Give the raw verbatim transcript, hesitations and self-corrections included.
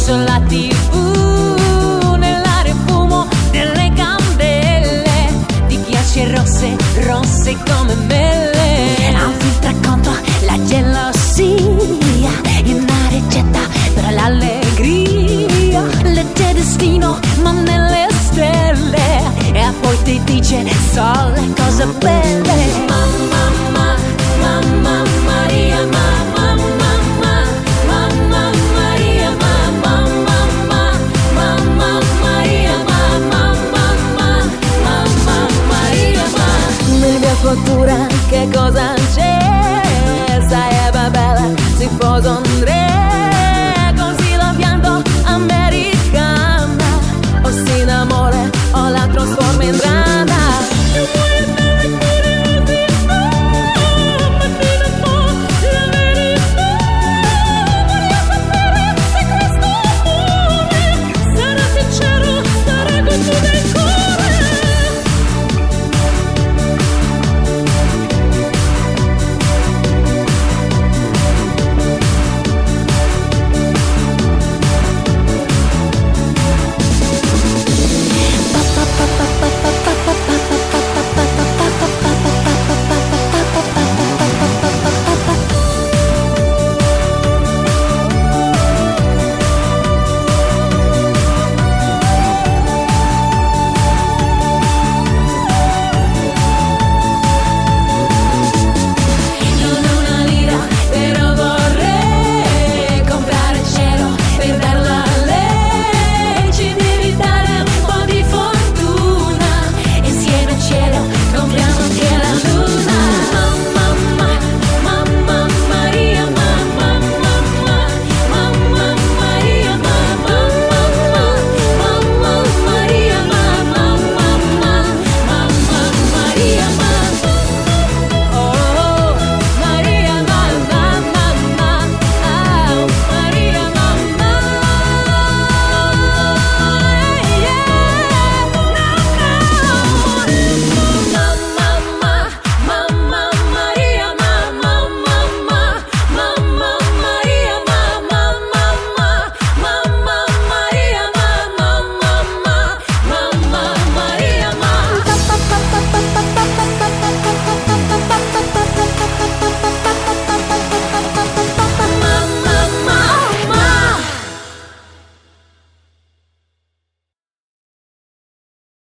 acceso la tivù, nell'aria fumo delle candele, di ghiacce rosse, rosse come mele. Infiltra contro la gelosia in una ricetta per l'allegria. Legge destino ma nelle stelle, e poi ti dice solo cose belle. Mamma, mamma, mamma Maria, mamma, mamma, mamma Maria, mamma, mamma, mamma Maria, mamma, mamma, mamma Maria, mamma. Nella mia fattura che cosa c'è? Sai, è bella, si sposa un re, così la pianto americana, o si innamora o la trasforma in drama.